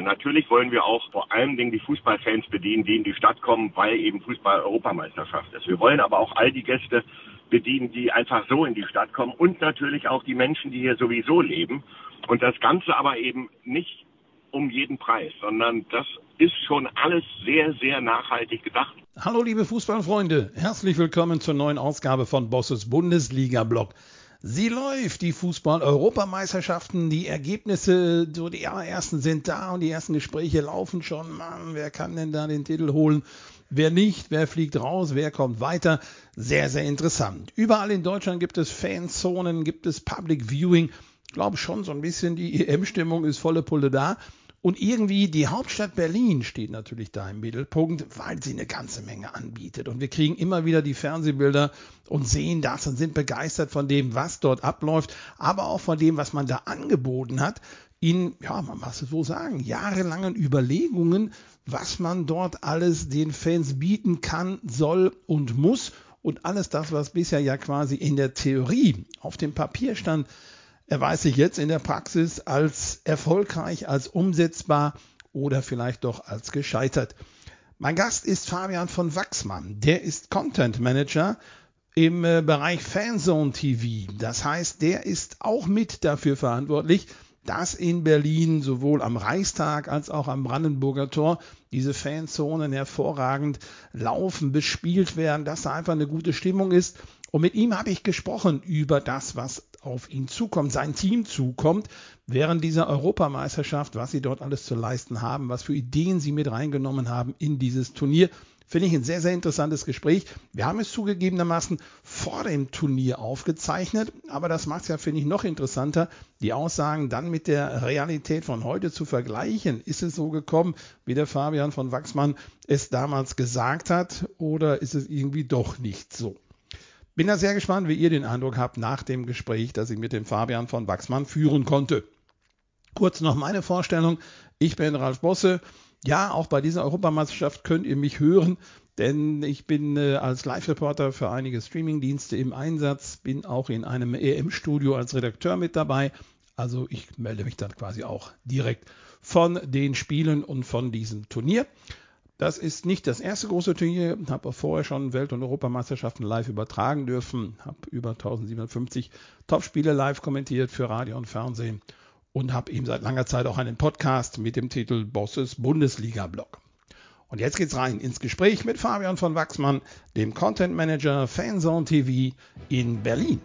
Und natürlich wollen wir auch vor allen Dingen die Fußballfans bedienen, die in die Stadt kommen, weil eben Fußball-Europameisterschaft ist. Wir wollen aber auch all die Gäste bedienen, die einfach so in die Stadt kommen und natürlich auch die Menschen, die hier sowieso leben. Und das Ganze aber eben nicht um jeden Preis, sondern das ist schon alles sehr, sehr nachhaltig gedacht. Hallo liebe Fußballfreunde, herzlich willkommen zur neuen Ausgabe von Bosses Bundesliga-Blog. Sie läuft, die Fußball-Europameisterschaften, die Ergebnisse, so die allerersten sind da und die ersten Gespräche laufen schon. Mann, wer kann denn da den Titel holen? Wer nicht? Wer fliegt raus? Wer kommt weiter? Sehr, sehr interessant. Überall in Deutschland gibt es Fanzonen, gibt es Public Viewing. Ich glaube schon so ein bisschen, die EM-Stimmung ist volle Pulle da. Und irgendwie die Hauptstadt Berlin steht natürlich da im Mittelpunkt, weil sie eine ganze Menge anbietet. Und wir kriegen immer wieder die Fernsehbilder und sehen das und sind begeistert von dem, was dort abläuft, aber auch von dem, was man da angeboten hat, in, ja, man muss es so sagen, jahrelangen Überlegungen, was man dort alles den Fans bieten kann, soll und muss. Und alles das, was bisher ja quasi in der Theorie auf dem Papier stand, erweist sich jetzt in der Praxis als erfolgreich, als umsetzbar oder vielleicht doch als gescheitert. Mein Gast ist Fabian von Wachsmann. Der ist Content Manager im Bereich Fanzone TV. Das heißt, der ist auch mit dafür verantwortlich, dass in Berlin sowohl am Reichstag als auch am Brandenburger Tor diese Fanzonen hervorragend laufen, bespielt werden, dass da einfach eine gute Stimmung ist. Und mit ihm habe ich gesprochen über das, was auf ihn zukommt, sein Team zukommt, während dieser Europameisterschaft, was sie dort alles zu leisten haben, was für Ideen sie mit reingenommen haben in dieses Turnier. Finde ich ein sehr, sehr interessantes Gespräch. Wir haben es zugegebenermaßen vor dem Turnier aufgezeichnet, aber das macht es ja, finde ich, noch interessanter, die Aussagen dann mit der Realität von heute zu vergleichen. Ist es so gekommen, wie der Fabian von Wachsmann es damals gesagt hat, oder ist es irgendwie doch nicht so? Bin da sehr gespannt, wie ihr den Eindruck habt nach dem Gespräch, das ich mit dem Fabian von Wachsmann führen konnte. Kurz noch meine Vorstellung. Ich bin Ralf Bosse. Ja, auch bei dieser Europameisterschaft könnt ihr mich hören, denn ich bin als Live-Reporter für einige Streaming-Dienste im Einsatz, bin auch in einem EM-Studio als Redakteur mit dabei. Also ich melde mich dann quasi auch direkt von den Spielen und von diesem Turnier. Das ist nicht das erste große Turnier, habe auch vorher schon Welt- und Europameisterschaften live übertragen dürfen, habe über 1750 Topspiele live kommentiert für Radio und Fernsehen und habe eben seit langer Zeit auch einen Podcast mit dem Titel Bosses Bundesliga-Blog. Und jetzt geht's rein ins Gespräch mit Fabian von Wachsmann, dem Content Manager Fanzone TV in Berlin.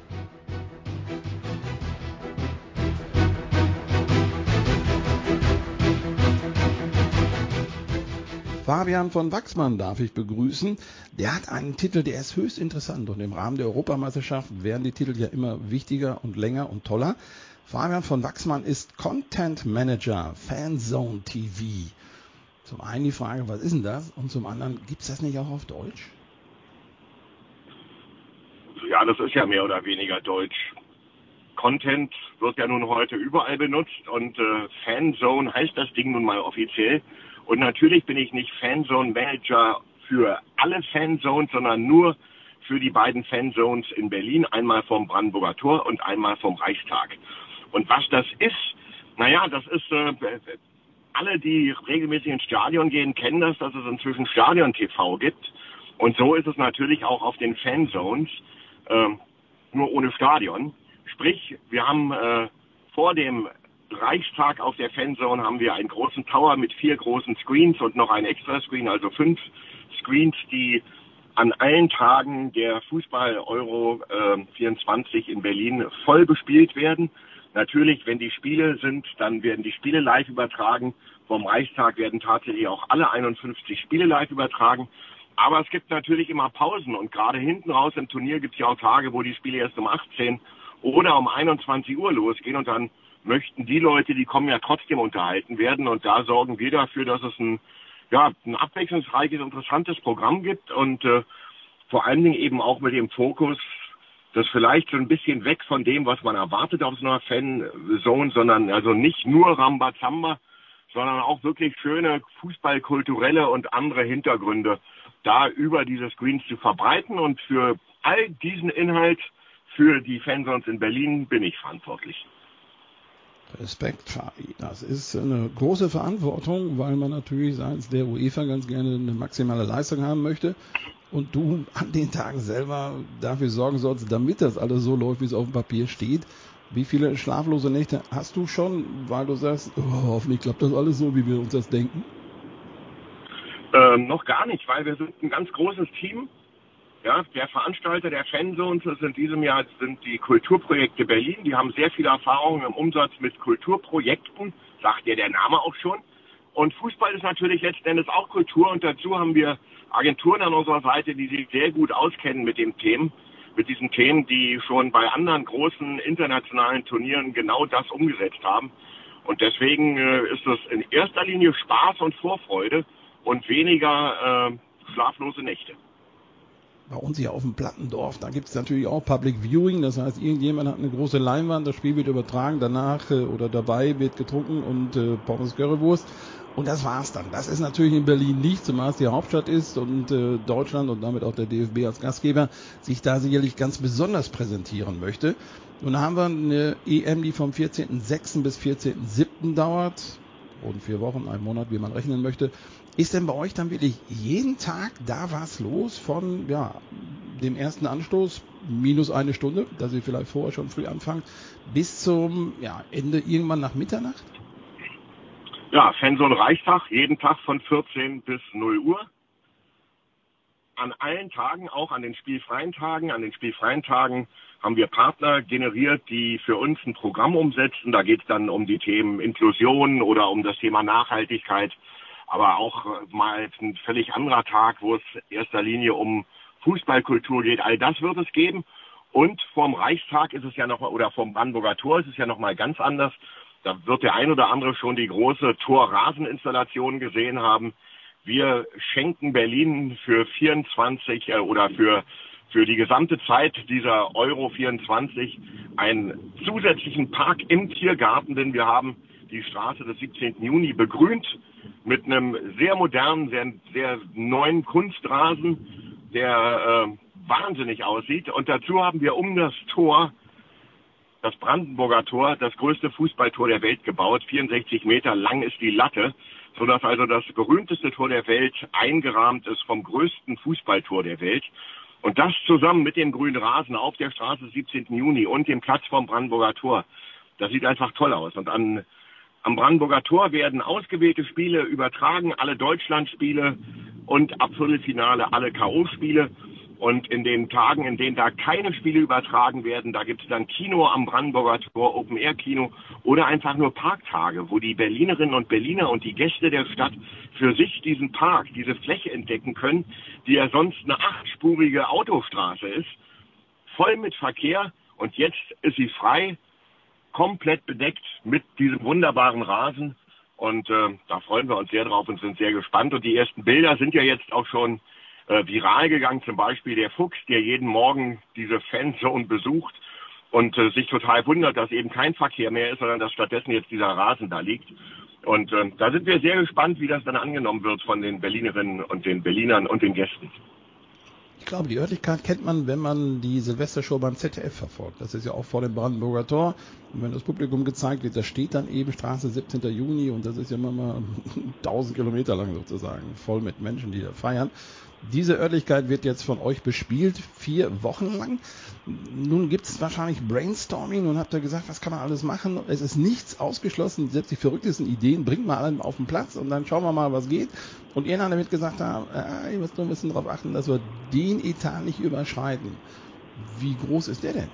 Fabian von Wachsmann darf ich begrüßen. Der hat einen Titel, der ist höchst interessant und im Rahmen der Europameisterschaft werden die Titel ja immer wichtiger und länger und toller. Fabian von Wachsmann ist Content Manager Fanzone TV. Zum einen die Frage, was ist denn das? Und zum anderen, gibt es das nicht auch auf Deutsch? Ja, das ist ja mehr oder weniger Deutsch. Content wird ja nun heute überall benutzt und Fanzone heißt das Ding nun mal offiziell. Und natürlich bin ich nicht Fanzone Manager für alle Fanzones, sondern nur für die beiden Fanzones in Berlin, einmal vom Brandenburger Tor und einmal vom Reichstag. Und was das ist, naja, das ist, alle, die regelmäßig ins Stadion gehen, kennen das, dass es inzwischen Stadion-TV gibt. Und so ist es natürlich auch auf den Fanzones, nur ohne Stadion. Sprich, wir haben vor dem Reichstag auf der Fanzone haben wir einen großen Tower mit 4 großen Screens und noch ein Extra-Screen, also 5 Screens, die an allen Tagen der Fußball-Euro 24 in Berlin voll bespielt werden. Natürlich, wenn die Spiele sind, dann werden die Spiele live übertragen. Vom Reichstag werden tatsächlich auch alle 51 Spiele live übertragen. Aber es gibt natürlich immer Pausen und gerade hinten raus im Turnier gibt es ja auch Tage, wo die Spiele erst um 18 oder um 21 Uhr losgehen und dann möchten die Leute, die kommen, ja trotzdem unterhalten werden und da sorgen wir dafür, dass es ein abwechslungsreiches, interessantes Programm gibt und vor allen Dingen eben auch mit dem Fokus, das vielleicht so ein bisschen weg von dem, was man erwartet auf so einer Fanzone, sondern also nicht nur Rambazamba, sondern auch wirklich schöne fußballkulturelle und andere Hintergründe da über diese Screens zu verbreiten und für all diesen Inhalt für die Fanzones in Berlin bin ich verantwortlich. Respekt, Fabi. Das ist eine große Verantwortung, weil man natürlich seitens der UEFA ganz gerne eine maximale Leistung haben möchte. Und du an den Tagen selber dafür sorgen sollst, damit das alles so läuft, wie es auf dem Papier steht. Wie viele schlaflose Nächte hast du schon, weil du sagst, hoffentlich klappt das alles so, wie wir uns das denken? Noch gar nicht, weil wir sind ein ganz großes Team. Ja, der Veranstalter der Fanzones in diesem Jahr sind die Kulturprojekte Berlin. Die haben sehr viele Erfahrungen im Umsatz mit Kulturprojekten, sagt ja der Name auch schon. Und Fußball ist natürlich letzten Endes auch Kultur. Und dazu haben wir Agenturen an unserer Seite, die sich sehr gut auskennen mit diesen Themen, die schon bei anderen großen internationalen Turnieren genau das umgesetzt haben. Und deswegen ist es in erster Linie Spaß und Vorfreude und weniger schlaflose Nächte. Bei uns hier auf dem Plattendorf, da gibt es natürlich auch Public Viewing, das heißt, irgendjemand hat eine große Leinwand, das Spiel wird übertragen, danach oder dabei wird getrunken und Pommes Currywurst und das war's dann. Das ist natürlich in Berlin nicht, zumal es die Hauptstadt ist und Deutschland und damit auch der DFB als Gastgeber sich da sicherlich ganz besonders präsentieren möchte. Und da haben wir eine EM, die vom 14.06. bis 14.07. dauert, rund 4 Wochen, 1 Monat, wie man rechnen möchte. Ist denn bei euch dann wirklich jeden Tag da was los von dem ersten Anstoß, minus 1 Stunde, dass ihr vielleicht vorher schon früh anfangt, bis zum Ende irgendwann nach Mitternacht? Ja, Fanzone Reichstag, jeden Tag von 14 bis 0 Uhr. An allen Tagen, auch an den spielfreien Tagen. An den spielfreien Tagen haben wir Partner generiert, die für uns ein Programm umsetzen. Da geht es dann um die Themen Inklusion oder um das Thema Nachhaltigkeit. Aber auch mal ein völlig anderer Tag, wo es in erster Linie um Fußballkultur geht. All das wird es geben. Und vom Reichstag ist es ja noch, oder vom Brandenburger Tor ist es ja noch mal ganz anders. Da wird der ein oder andere schon die große Torraseninstallation gesehen haben. Wir schenken Berlin für 24 oder für die gesamte Zeit dieser Euro 24 einen zusätzlichen Park im Tiergarten, denn wir haben die Straße des 17. Juni begrünt mit einem sehr modernen, sehr neuen Kunstrasen, der wahnsinnig aussieht. Und dazu haben wir um das Tor, das Brandenburger Tor, das größte Fußballtor der Welt gebaut. 64 Meter lang ist die Latte, sodass also das berühmteste Tor der Welt eingerahmt ist vom größten Fußballtor der Welt. Und das zusammen mit dem grünen Rasen auf der Straße des 17. Juni und dem Platz vom Brandenburger Tor, das sieht einfach toll aus. Und am Brandenburger Tor werden ausgewählte Spiele übertragen, alle Deutschlandspiele und ab Viertelfinale alle K.O.-Spiele. Und in den Tagen, in denen da keine Spiele übertragen werden, da gibt es dann Kino am Brandenburger Tor, Open-Air-Kino oder einfach nur Parktage, wo die Berlinerinnen und Berliner und die Gäste der Stadt für sich diesen Park, diese Fläche entdecken können, die ja sonst eine 8-spurige Autostraße ist, voll mit Verkehr. Und jetzt ist sie frei, komplett bedeckt mit diesem wunderbaren Rasen. Und da freuen wir uns sehr drauf und sind sehr gespannt. Und die ersten Bilder sind ja jetzt auch schon viral gegangen. Zum Beispiel der Fuchs, der jeden Morgen diese Fanzone besucht und sich total wundert, dass eben kein Verkehr mehr ist, sondern dass stattdessen jetzt dieser Rasen da liegt. Und da sind wir sehr gespannt, wie das dann angenommen wird von den Berlinerinnen und den Berlinern und den Gästen. Ich glaube, die Örtlichkeit kennt man, wenn man die Silvestershow beim ZDF verfolgt. Das ist ja auch vor dem Brandenburger Tor. Und wenn das Publikum gezeigt wird, da steht dann eben Straße 17. Juni und das ist ja mal 1000 Kilometer lang sozusagen, voll mit Menschen, die da feiern. Diese Örtlichkeit wird jetzt von euch bespielt, 4 Wochen lang. Nun gibt es wahrscheinlich Brainstorming und habt ihr gesagt, was kann man alles machen? Es ist nichts ausgeschlossen, selbst die verrücktesten Ideen bringt man alle auf den Platz und dann schauen wir mal, was geht. Und ihr damit gesagt habt, ihr müsst nur ein bisschen darauf achten, dass wir den Etat nicht überschreiten. Wie groß ist der denn?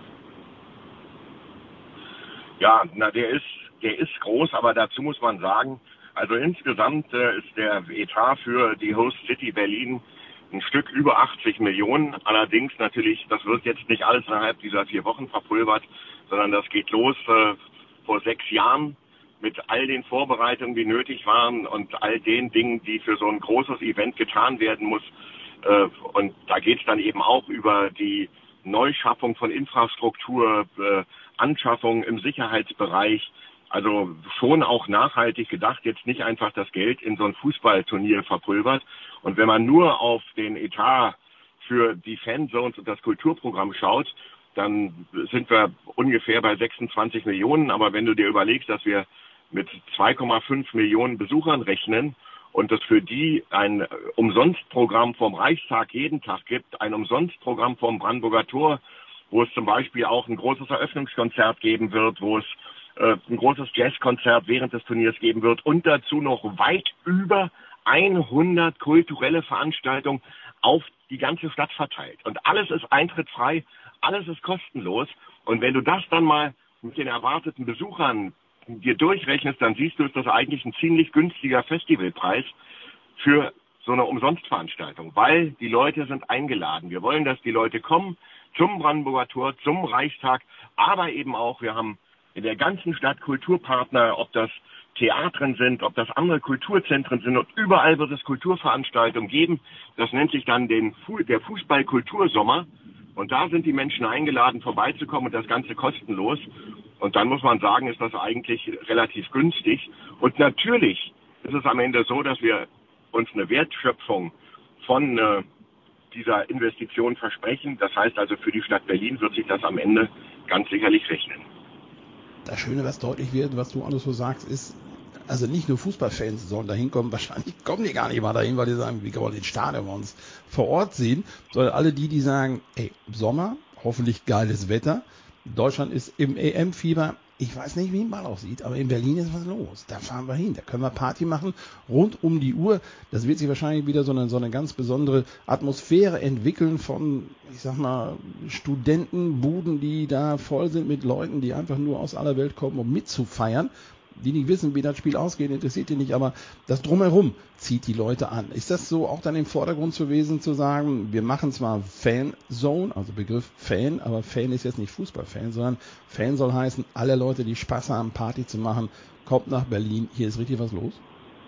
Ja, der ist groß, aber dazu muss man sagen, also insgesamt ist der Etat für die Host City Berlin ein Stück über 80 Millionen. Allerdings natürlich, das wird jetzt nicht alles innerhalb dieser 4 Wochen verpulvert, sondern das geht los vor 6 Jahren mit all den Vorbereitungen, die nötig waren und all den Dingen, die für so ein großes Event getan werden muss. Und da geht es dann eben auch über die Neuschaffung von Infrastruktur, Anschaffung im Sicherheitsbereich. Also schon auch nachhaltig gedacht, jetzt nicht einfach das Geld in so ein Fußballturnier verpulvert. Und wenn man nur auf den Etat für die Fanzones und das Kulturprogramm schaut, dann sind wir ungefähr bei 26 Millionen. Aber wenn du dir überlegst, dass wir mit 2,5 Millionen Besuchern rechnen und es für die ein Umsonstprogramm vom Reichstag jeden Tag gibt, ein Umsonstprogramm vom Brandenburger Tor, wo es zum Beispiel auch ein großes Eröffnungskonzert geben wird, wo es ein großes Jazzkonzert während des Turniers geben wird und dazu noch weit über 100 kulturelle Veranstaltungen auf die ganze Stadt verteilt. Und alles ist eintrittsfrei, alles ist kostenlos. Und wenn du das dann mal mit den erwarteten Besuchern dir durchrechnest, dann siehst du, ist das eigentlich ein ziemlich günstiger Festivalpreis für so eine Umsonstveranstaltung, weil die Leute sind eingeladen. Wir wollen, dass die Leute kommen zum Brandenburger Tor, zum Reichstag, aber eben auch, wir haben in der ganzen Stadt Kulturpartner, ob das Theatern sind, ob das andere Kulturzentren sind, und überall wird es Kulturveranstaltungen geben. Das nennt sich dann der Fußball-Kultursommer. Und da sind die Menschen eingeladen, vorbeizukommen, und das Ganze kostenlos. Und dann muss man sagen, ist das eigentlich relativ günstig. Und natürlich ist es am Ende so, dass wir uns eine Wertschöpfung von dieser Investition versprechen. Das heißt also, für die Stadt Berlin wird sich das am Ende ganz sicherlich rechnen. Das Schöne, was deutlich wird, was du alles so sagst, ist, also nicht nur Fußballfans sollen da hinkommen, wahrscheinlich kommen die gar nicht mal dahin, weil die sagen, wie wollen wir den Stadion uns vor Ort sehen, sondern alle die sagen, ey, Sommer, hoffentlich geiles Wetter, Deutschland ist im EM-Fieber, ich weiß nicht, wie ein Ball aussieht, aber in Berlin ist was los, da fahren wir hin, da können wir Party machen, rund um die Uhr, das wird sich wahrscheinlich wieder so eine ganz besondere Atmosphäre entwickeln von, ich sag mal, Studentenbuden, die da voll sind mit Leuten, die einfach nur aus aller Welt kommen, um mitzufeiern, die nicht wissen, wie das Spiel ausgeht, interessiert die nicht, aber das Drumherum zieht die Leute an. Ist das so auch dann im Vordergrund gewesen, zu sagen, wir machen zwar Fanzone, also Begriff Fan, aber Fan ist jetzt nicht Fußballfan, sondern Fan soll heißen, alle Leute, die Spaß haben, Party zu machen, kommt nach Berlin, hier ist richtig was los?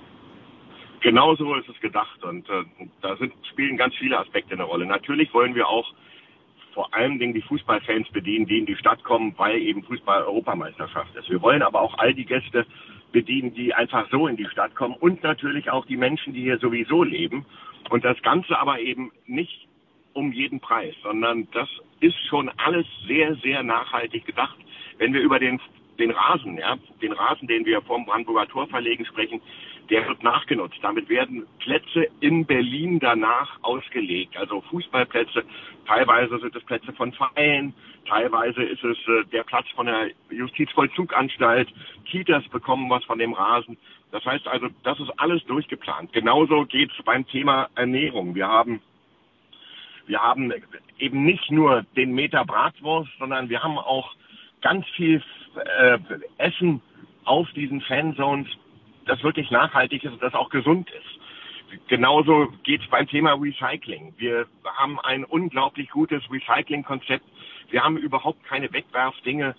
Genau so ist es gedacht, und spielen ganz viele Aspekte eine Rolle. Natürlich wollen wir auch vor allen Dingen die Fußballfans bedienen, die in die Stadt kommen, weil eben Fußball-Europameisterschaft ist. Wir wollen aber auch all die Gäste bedienen, die einfach so in die Stadt kommen, und natürlich auch die Menschen, die hier sowieso leben. Und das Ganze aber eben nicht um jeden Preis, sondern das ist schon alles sehr, sehr nachhaltig gedacht. Wenn wir über den Rasen, den wir vom Brandenburger Tor verlegen, sprechen, der wird nachgenutzt. Damit werden Plätze in Berlin danach ausgelegt. Also Fußballplätze, teilweise sind es Plätze von Vereinen, teilweise ist es der Platz von der Justizvollzuganstalt, Kitas bekommen was von dem Rasen. Das heißt also, das ist alles durchgeplant. Genauso geht es beim Thema Ernährung. Wir haben eben nicht nur den Meter Bratwurst, sondern wir haben auch ganz viel Essen auf diesen Fanzones, das wirklich nachhaltig ist und das auch gesund ist. Genauso geht es beim Thema Recycling. Wir haben ein unglaublich gutes Recycling-Konzept. Wir haben überhaupt keine Wegwerfdinge.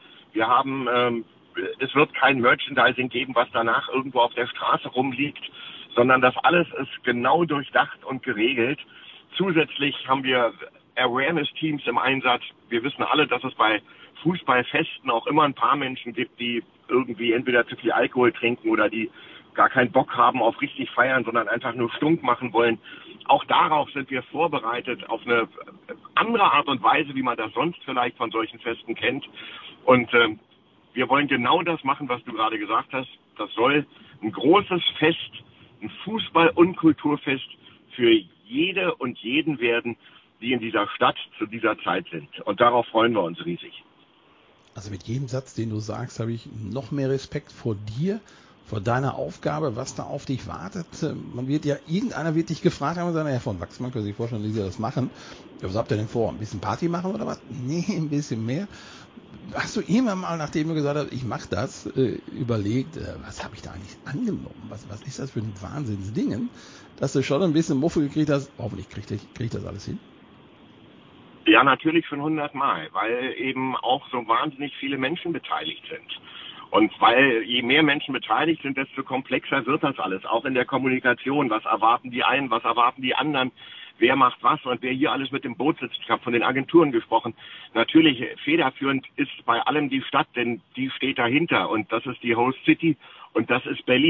Es wird kein Merchandising geben, was danach irgendwo auf der Straße rumliegt, sondern das alles ist genau durchdacht und geregelt. Zusätzlich haben wir Awareness-Teams im Einsatz. Wir wissen alle, dass es bei Fußballfesten auch immer ein paar Menschen gibt, die irgendwie entweder zu viel Alkohol trinken oder die gar keinen Bock haben auf richtig feiern, sondern einfach nur stunk machen wollen. Auch darauf sind wir vorbereitet, auf eine andere Art und Weise, wie man das sonst vielleicht von solchen Festen kennt. Und wir wollen genau das machen, was du gerade gesagt hast. Das soll ein großes Fest, ein Fußball- und Kulturfest für jede und jeden werden, die in dieser Stadt zu dieser Zeit sind. Und darauf freuen wir uns riesig. Also mit jedem Satz, den du sagst, habe ich noch mehr Respekt vor dir, vor deiner Aufgabe, was da auf dich wartet. Irgendeiner wird dich gefragt haben und sagen, Herr von Wachsmann, können Sie sich vorstellen, wie Sie das machen? Ja, was habt ihr denn vor? Ein bisschen Party machen oder was? Nee, ein bisschen mehr. Hast du irgendwann mal, nachdem du gesagt hast, ich mache das, überlegt, was habe ich da eigentlich angenommen? Was ist das für ein Wahnsinnsding? Dass du schon ein bisschen Muffe gekriegt hast, hoffentlich krieg ich das alles hin. Ja, natürlich schon 100 Mal, weil eben auch so wahnsinnig viele Menschen beteiligt sind. Und weil je mehr Menschen beteiligt sind, desto komplexer wird das alles, auch in der Kommunikation. Was erwarten die einen, was erwarten die anderen, wer macht was und wer hier alles mit dem Boot sitzt. Ich habe von den Agenturen gesprochen. Natürlich federführend ist bei allem die Stadt, denn die steht dahinter, und das ist die Host City und das ist Berlin.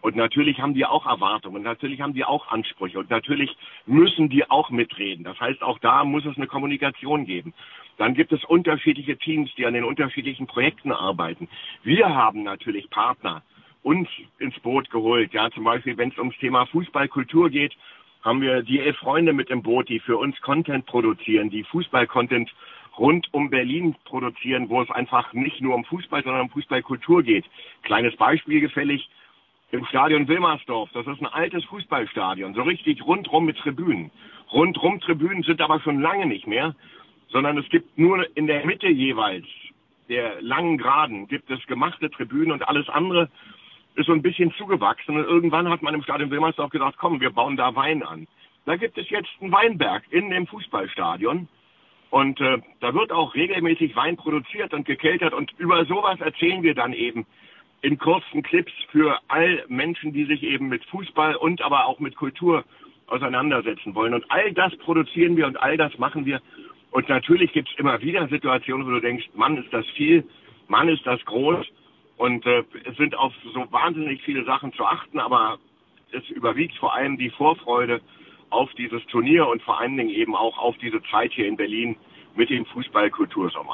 Und natürlich haben die auch Erwartungen, und natürlich haben die auch Ansprüche und natürlich müssen die auch mitreden. Das heißt, auch da muss es eine Kommunikation geben. Dann gibt es unterschiedliche Teams, die an den unterschiedlichen Projekten arbeiten. Wir haben natürlich Partner uns ins Boot geholt. Ja, zum Beispiel, wenn es ums Thema Fußballkultur geht, haben wir die 11 Freunde mit im Boot, die für uns Content produzieren, die Fußball-Content rund um Berlin produzieren, wo es einfach nicht nur um Fußball, sondern um Fußballkultur geht. Kleines Beispiel gefällig. Im Stadion Wilmersdorf, das ist ein altes Fußballstadion, so richtig rundrum mit Tribünen. Rundrum Tribünen sind aber schon lange nicht mehr, sondern es gibt nur in der Mitte jeweils der langen Geraden gibt es gemachte Tribünen und alles andere ist so ein bisschen zugewachsen. Und irgendwann hat man im Stadion Wilmersdorf gesagt, komm, wir bauen da Wein an. Da gibt es jetzt einen Weinberg in dem Fußballstadion und da wird auch regelmäßig Wein produziert und gekeltert und über sowas erzählen wir dann eben in kurzen Clips für all Menschen, die sich eben mit Fußball und aber auch mit Kultur auseinandersetzen wollen. Und all das produzieren wir und all das machen wir. Und natürlich gibt es immer wieder Situationen, wo du denkst, Mann, ist das viel, Mann, ist das groß. Und es sind auf so wahnsinnig viele Sachen zu achten, aber es überwiegt vor allem die Vorfreude auf dieses Turnier und vor allen Dingen eben auch auf diese Zeit hier in Berlin mit dem Fußball-Kultursommer.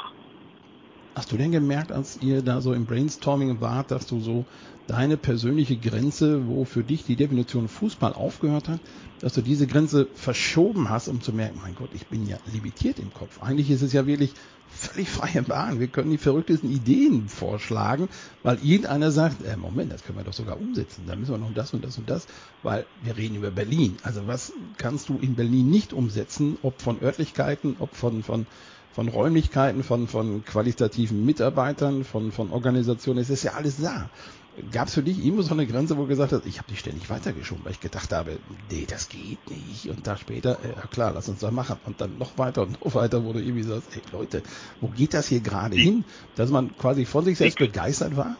Hast du denn gemerkt, als ihr da so im Brainstorming wart, dass du so deine persönliche Grenze, wo für dich die Definition Fußball aufgehört hat, dass du diese Grenze verschoben hast, um zu merken, mein Gott, ich bin ja limitiert im Kopf. Eigentlich ist es ja wirklich völlig freie Bahn. Wir können die verrücktesten Ideen vorschlagen, weil irgendeiner sagt, Moment, das können wir doch sogar umsetzen. Da müssen wir noch das und das und das, weil wir reden über Berlin. Also was kannst du in Berlin nicht umsetzen, ob von Örtlichkeiten, ob von Räumlichkeiten, von qualitativen Mitarbeitern, von Organisationen, es ist ja alles da. Gab es für dich irgendwo so eine Grenze, wo du gesagt hast, ich habe dich ständig weitergeschoben, weil ich gedacht habe, nee, das geht nicht. Und da später, ja klar, lass uns das machen. Und dann noch weiter und noch weiter, wo du irgendwie sagst, ey Leute, wo geht das hier gerade hin? Dass man quasi von sich selbst begeistert war?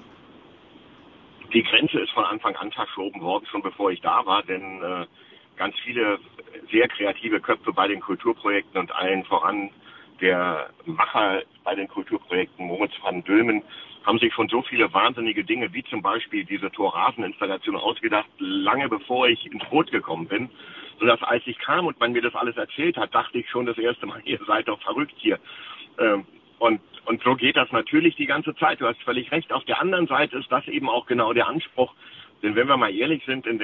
Die Grenze ist von Anfang an verschoben worden, schon bevor ich da war, denn ganz viele sehr kreative Köpfe bei den Kulturprojekten und allen voran der Macher bei den Kulturprojekten, Moritz van Dülmen, haben sich schon so viele wahnsinnige Dinge, wie zum Beispiel diese Torrasen-Installation ausgedacht, lange bevor ich ins Boot gekommen bin. Sodass als ich kam und man mir das alles erzählt hat, dachte ich schon das erste Mal, ihr seid doch verrückt hier. Und so geht das natürlich die ganze Zeit. Du hast völlig recht. Auf der anderen Seite ist das eben auch genau der Anspruch. Denn wenn wir mal ehrlich sind, in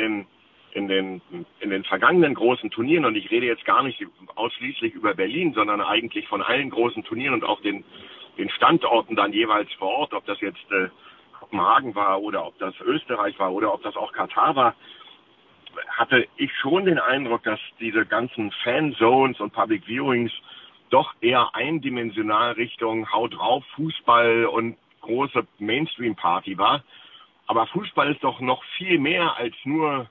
den vergangenen großen Turnieren, und ich rede jetzt gar nicht ausschließlich über Berlin, sondern eigentlich von allen großen Turnieren und auch den Standorten dann jeweils vor Ort, ob das jetzt Kopenhagen war oder ob das Österreich war oder ob das auch Katar war, hatte ich schon den Eindruck, dass diese ganzen Fanzones und Public Viewings doch eher eindimensional Richtung Haut drauf, Fußball und große Mainstream-Party war. Aber Fußball ist doch noch viel mehr als nur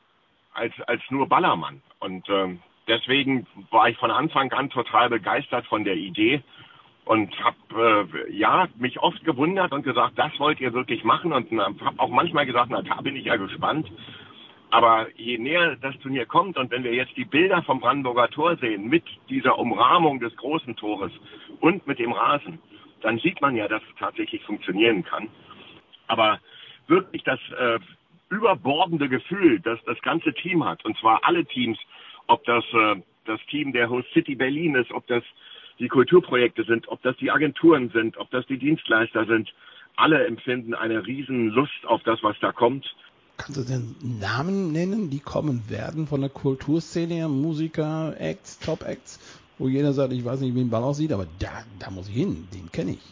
Ballermann. Und deswegen war ich von Anfang an total begeistert von der Idee und habe mich oft gewundert und gesagt, das wollt ihr wirklich machen, und habe auch manchmal gesagt, na, da bin ich ja gespannt. Aber je näher das Turnier kommt und wenn wir jetzt die Bilder vom Brandenburger Tor sehen mit dieser Umrahmung des großen Tores und mit dem Rasen, dann sieht man ja, dass es tatsächlich funktionieren kann. Aber wirklich das überbordende Gefühl, das das ganze Team hat, und zwar alle Teams, ob das Team der Host City Berlin ist, ob das die Kulturprojekte sind, ob das die Agenturen sind, ob das die Dienstleister sind, alle empfinden eine riesen Lust auf das, was da kommt. Kannst du denn Namen nennen, die kommen werden von der Kulturszene her, Musiker, Acts, Top-Acts, wo jeder sagt, ich weiß nicht, wie ein Ball aussieht, aber da muss ich hin, den kenne ich.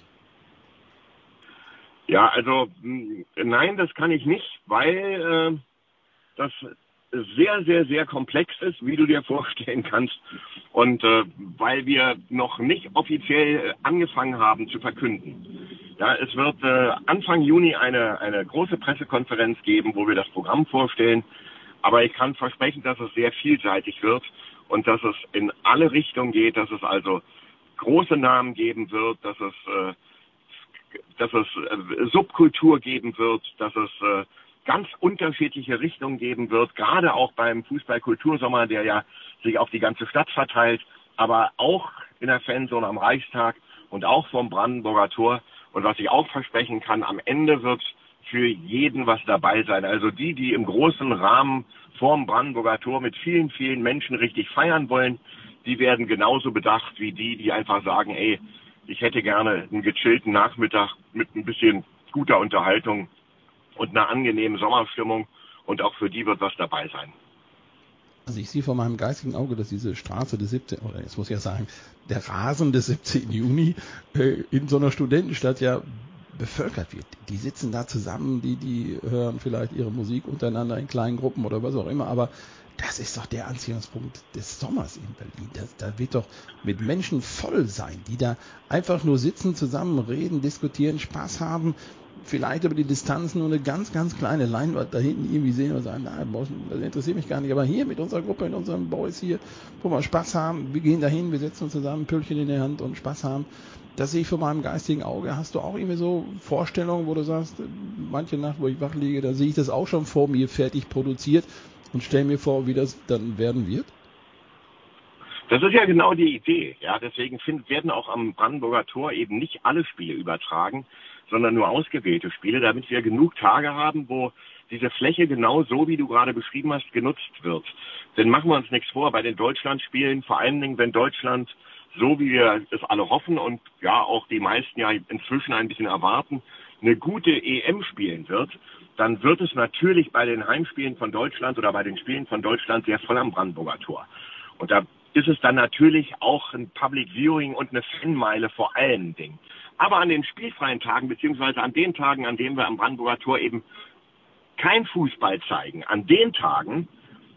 Ja, also nein, das kann ich nicht, weil das sehr, sehr, sehr komplex ist, wie du dir vorstellen kannst, und weil wir noch nicht offiziell angefangen haben zu verkünden. Ja, es wird Anfang Juni eine große Pressekonferenz geben, wo wir das Programm vorstellen, aber ich kann versprechen, dass es sehr vielseitig wird und dass es in alle Richtungen geht, dass es also große Namen geben wird, dass es Subkultur geben wird, dass es ganz unterschiedliche Richtungen geben wird, gerade auch beim Fußball-Kultursommer, der ja sich auf die ganze Stadt verteilt, aber auch in der Fanzone am Reichstag und auch vom Brandenburger Tor. Und was ich auch versprechen kann, am Ende wird für jeden was dabei sein. Also die im großen Rahmen vorm Brandenburger Tor mit vielen, vielen Menschen richtig feiern wollen, die werden genauso bedacht wie die einfach sagen, ey, ich hätte gerne einen gechillten Nachmittag mit ein bisschen guter Unterhaltung und einer angenehmen Sommerstimmung, und auch für die wird was dabei sein. Also ich sehe vor meinem geistigen Auge, dass diese Straße des 17., oder jetzt muss ich ja sagen, der Rasen des 17. Juni in so einer Studentenstadt ja bevölkert wird. Die sitzen da zusammen, die hören vielleicht ihre Musik untereinander in kleinen Gruppen oder was auch immer, aber das ist doch der Anziehungspunkt des Sommers in Berlin. Da wird doch mit Menschen voll sein, die da einfach nur sitzen, zusammen reden, diskutieren, Spaß haben, vielleicht über die Distanz nur eine ganz, ganz kleine Leinwand da hinten irgendwie sehen und sagen, das interessiert mich gar nicht, aber hier mit unserer Gruppe, mit unseren Boys hier, wo wir Spaß haben, wir gehen dahin, wir setzen uns zusammen, Püllchen in der Hand und Spaß haben. Das sehe ich vor meinem geistigen Auge. Hast du auch irgendwie so Vorstellungen, wo du sagst, manche Nacht, wo ich wach liege, da sehe ich das auch schon vor mir fertig produziert und stelle mir vor, wie das dann werden wird? Das ist ja genau die Idee. Ja, deswegen werden auch am Brandenburger Tor eben nicht alle Spiele übertragen, sondern nur ausgewählte Spiele, damit wir genug Tage haben, wo diese Fläche genau so, wie du gerade beschrieben hast, genutzt wird. Denn machen wir uns nichts vor, bei den Deutschlandspielen, vor allen Dingen, wenn Deutschland, so wie wir es alle hoffen und ja auch die meisten ja inzwischen ein bisschen erwarten, eine gute EM spielen wird, dann wird es natürlich bei den Heimspielen von Deutschland oder bei den Spielen von Deutschland sehr voll am Brandenburger Tor. Und da ist es dann natürlich auch ein Public Viewing und eine Fanmeile vor allen Dingen. Aber an den spielfreien Tagen, beziehungsweise an den Tagen, an denen wir am Brandenburger Tor eben kein Fußball zeigen, an den Tagen,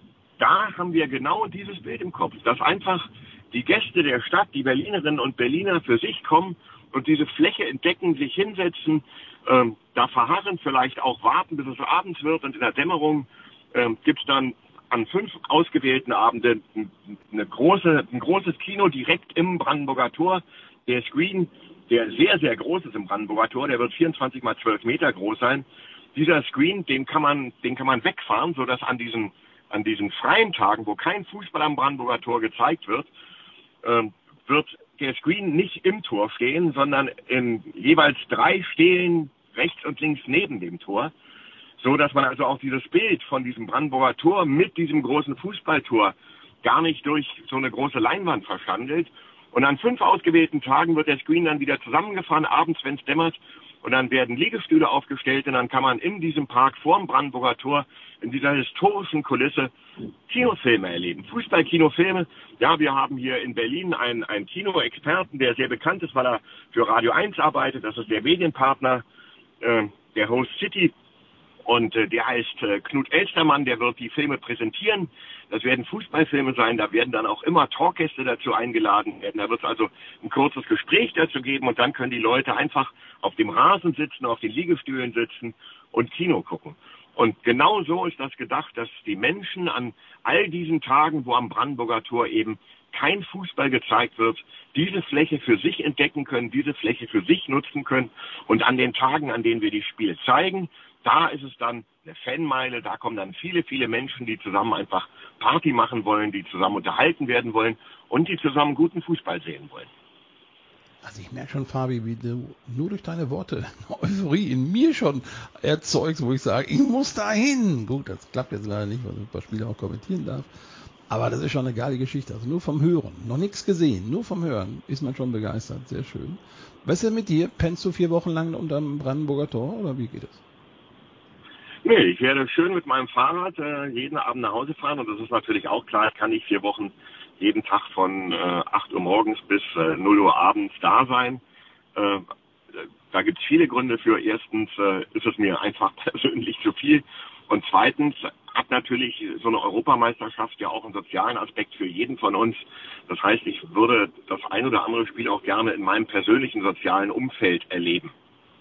da haben wir genau dieses Bild im Kopf, dass einfach die Gäste der Stadt, die Berlinerinnen und Berliner für sich kommen und diese Fläche entdecken, sich hinsetzen, da verharren, vielleicht auch warten, bis es abends wird, und in der Dämmerung gibt es dann an 5 ausgewählten Abenden ein großes Kino direkt im Brandenburger Tor. Der Screen, der sehr, sehr groß ist im Brandenburger Tor, der wird 24 mal 12 Meter groß sein. Dieser Screen, den kann man wegfahren, sodass an diesen freien Tagen, wo kein Fußball am Brandenburger Tor gezeigt wird, wird der Screen nicht im Tor stehen, sondern in jeweils 3 Stelen rechts und links neben dem Tor, so dass man also auch dieses Bild von diesem Brandenburger Tor mit diesem großen Fußballtor gar nicht durch so eine große Leinwand verschandelt. Und an 5 ausgewählten Tagen wird der Screen dann wieder zusammengefahren, abends, wenn es dämmert, und dann werden Liegestühle aufgestellt, und dann kann man in diesem Park vorm Brandenburger Tor, in dieser historischen Kulisse, Kinofilme erleben, Fußball-Kinofilme. Ja, wir haben hier in Berlin einen Kinoexperten, der sehr bekannt ist, weil er für Radio 1 arbeitet. Das ist der Medienpartner der Host City. Und der heißt Knut Elstermann, der wird die Filme präsentieren. Das werden Fußballfilme sein, da werden dann auch immer Talkgäste dazu eingeladen werden. Da wird es also ein kurzes Gespräch dazu geben, und dann können die Leute einfach auf dem Rasen sitzen, auf den Liegestühlen sitzen und Kino gucken. Und genau so ist das gedacht, dass die Menschen an all diesen Tagen, wo am Brandenburger Tor eben kein Fußball gezeigt wird, diese Fläche für sich entdecken können, diese Fläche für sich nutzen können. Und an den Tagen, an denen wir die Spiele zeigen, da ist es dann eine Fanmeile, da kommen dann viele, viele Menschen, die zusammen einfach Party machen wollen, die zusammen unterhalten werden wollen und die zusammen guten Fußball sehen wollen. Also ich merke schon, Fabi, wie du nur durch deine Worte eine Euphorie in mir schon erzeugst, wo ich sage, ich muss da hin. Gut, das klappt jetzt leider nicht, weil ich ein paar Spiele auch kommentieren darf. Aber das ist schon eine geile Geschichte. Also nur vom Hören, noch nichts gesehen, nur vom Hören ist man schon begeistert. Sehr schön. Was ist denn mit dir? Pennst du 4 Wochen lang unterm Brandenburger Tor oder wie geht es? Nee, ich werde schön mit meinem Fahrrad jeden Abend nach Hause fahren, und das ist natürlich auch klar, ich kann nicht 4 Wochen jeden Tag von 8 Uhr morgens bis 0 Uhr abends da sein. Da gibt es viele Gründe für. Erstens ist es mir einfach persönlich zu viel, und zweitens hat natürlich so eine Europameisterschaft ja auch einen sozialen Aspekt für jeden von uns. Das heißt, ich würde das ein oder andere Spiel auch gerne in meinem persönlichen sozialen Umfeld erleben.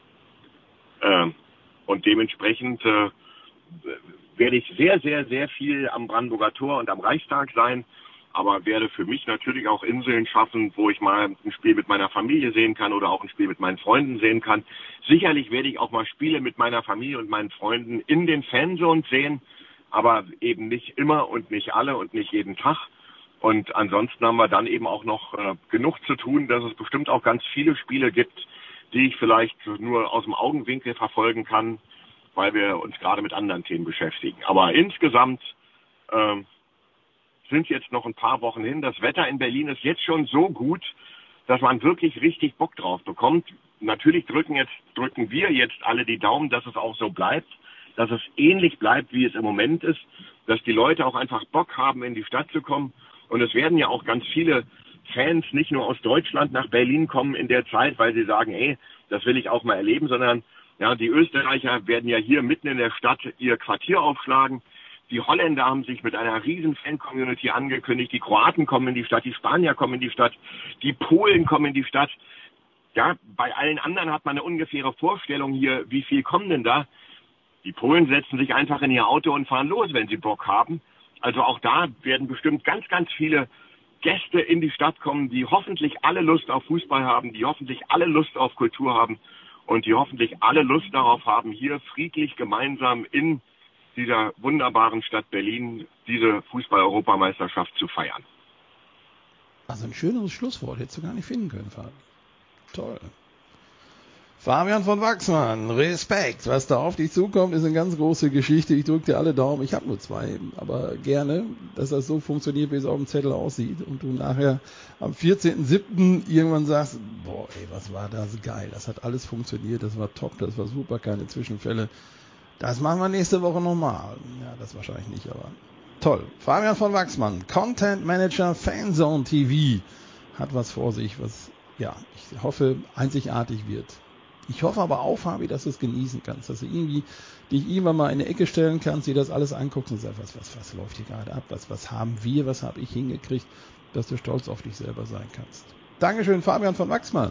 Und dementsprechend werde ich sehr, sehr, sehr viel am Brandenburger Tor und am Reichstag sein, aber werde für mich natürlich auch Inseln schaffen, wo ich mal ein Spiel mit meiner Familie sehen kann oder auch ein Spiel mit meinen Freunden sehen kann. Sicherlich werde ich auch mal Spiele mit meiner Familie und meinen Freunden in den Fanzones sehen, aber eben nicht immer und nicht alle und nicht jeden Tag. Und ansonsten haben wir dann eben auch noch genug zu tun, dass es bestimmt auch ganz viele Spiele gibt, die ich vielleicht nur aus dem Augenwinkel verfolgen kann. weil wir uns gerade mit anderen Themen beschäftigen. Aber insgesamt sind jetzt noch ein paar Wochen hin. Das Wetter in Berlin ist jetzt schon so gut, dass man wirklich richtig Bock drauf bekommt. Natürlich drücken wir jetzt alle die Daumen, dass es auch so bleibt, dass es ähnlich bleibt, wie es im Moment ist, dass die Leute auch einfach Bock haben, in die Stadt zu kommen. Und es werden ja auch ganz viele Fans nicht nur aus Deutschland nach Berlin kommen in der Zeit, weil sie sagen, das will ich auch mal erleben, sondern ja, die Österreicher werden ja hier mitten in der Stadt ihr Quartier aufschlagen. Die Holländer haben sich mit einer riesen Fan-Community angekündigt. Die Kroaten kommen in die Stadt, die Spanier kommen in die Stadt, die Polen kommen in die Stadt. Ja, bei allen anderen hat man eine ungefähre Vorstellung hier, wie viel kommen denn da? Die Polen setzen sich einfach in ihr Auto und fahren los, wenn sie Bock haben. Also auch da werden bestimmt ganz, ganz viele Gäste in die Stadt kommen, die hoffentlich alle Lust auf Fußball haben, die hoffentlich alle Lust auf Kultur haben und die hoffentlich alle Lust darauf haben, hier friedlich gemeinsam in dieser wunderbaren Stadt Berlin diese Fußball-Europameisterschaft zu feiern. Also ein schöneres Schlusswort hättest du gar nicht finden können, Fabian. Toll. Fabian von Wachsmann, Respekt. Was da auf dich zukommt, ist eine ganz große Geschichte. Ich drücke dir alle Daumen. Ich habe nur 2, aber gerne, dass das so funktioniert, wie es auf dem Zettel aussieht. Und du nachher am 14.07. irgendwann sagst, boah, was war das geil. Das hat alles funktioniert, das war top, das war super, keine Zwischenfälle. Das machen wir nächste Woche nochmal. Ja, das wahrscheinlich nicht, aber toll. Fabian von Wachsmann, Content Manager Fanzone TV, hat was vor sich, was, ja, ich hoffe, einzigartig wird. Ich hoffe aber auch, Fabi, dass du es genießen kannst, dass du dich irgendwann mal in eine Ecke stellen kannst, dir das alles anguckst und sagst, was läuft hier gerade ab, was haben wir, was habe ich hingekriegt, dass du stolz auf dich selber sein kannst. Dankeschön, Fabian von Wachsmann.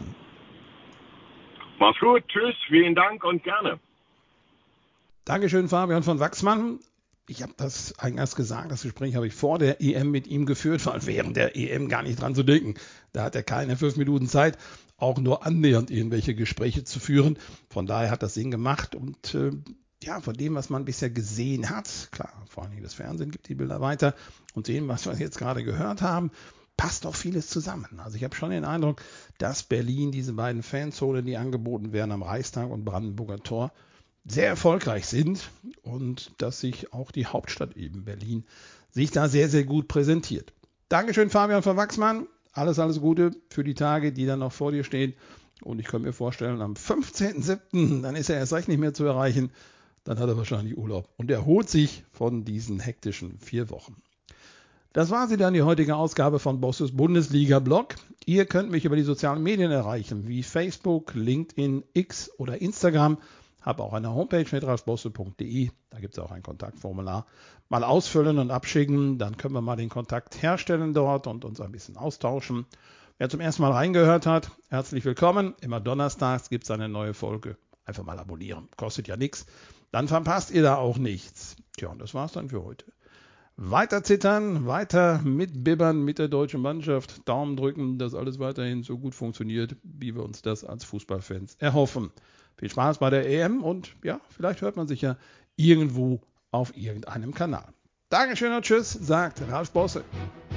Mach's gut, tschüss, vielen Dank und gerne. Dankeschön, Fabian von Wachsmann. Ich habe das eingangs gesagt, das Gespräch habe ich vor der EM mit ihm geführt, weil während der EM gar nicht dran zu denken. Da hat er keine 5 Minuten Zeit, auch nur annähernd irgendwelche Gespräche zu führen. Von daher hat das Sinn gemacht und von dem, was man bisher gesehen hat, klar, vor allem das Fernsehen gibt die Bilder weiter und dem, was wir jetzt gerade gehört haben, passt doch vieles zusammen. Also ich habe schon den Eindruck, dass Berlin, diese beiden Fanzonen, die angeboten werden am Reichstag und Brandenburger Tor, sehr erfolgreich sind und dass sich auch die Hauptstadt eben Berlin sich da sehr, sehr gut präsentiert. Dankeschön, Fabian von Wachsmann. Alles Gute für die Tage, die dann noch vor dir stehen. Und ich kann mir vorstellen, am 15.07., dann ist er erst recht nicht mehr zu erreichen. Dann hat er wahrscheinlich Urlaub und erholt sich von diesen hektischen 4 Wochen. Das war sie dann, die heutige Ausgabe von Bosses Bundesliga-Blog. Ihr könnt mich über die sozialen Medien erreichen, wie Facebook, LinkedIn, X oder Instagram. Habe auch eine Homepage mit ralfbosse.de, da gibt es auch ein Kontaktformular. Mal ausfüllen und abschicken, dann können wir mal den Kontakt herstellen dort und uns ein bisschen austauschen. Wer zum ersten Mal reingehört hat, herzlich willkommen. Immer donnerstags gibt es eine neue Folge. Einfach mal abonnieren, kostet ja nichts. Dann verpasst ihr da auch nichts. Tja, und das war's dann für heute. Weiter zittern, weiter mitbibbern mit der deutschen Mannschaft. Daumen drücken, dass alles weiterhin so gut funktioniert, wie wir uns das als Fußballfans erhoffen. Viel Spaß bei der EM und ja, vielleicht hört man sich ja irgendwo auf irgendeinem Kanal. Dankeschön und tschüss, sagt Ralf Bosse.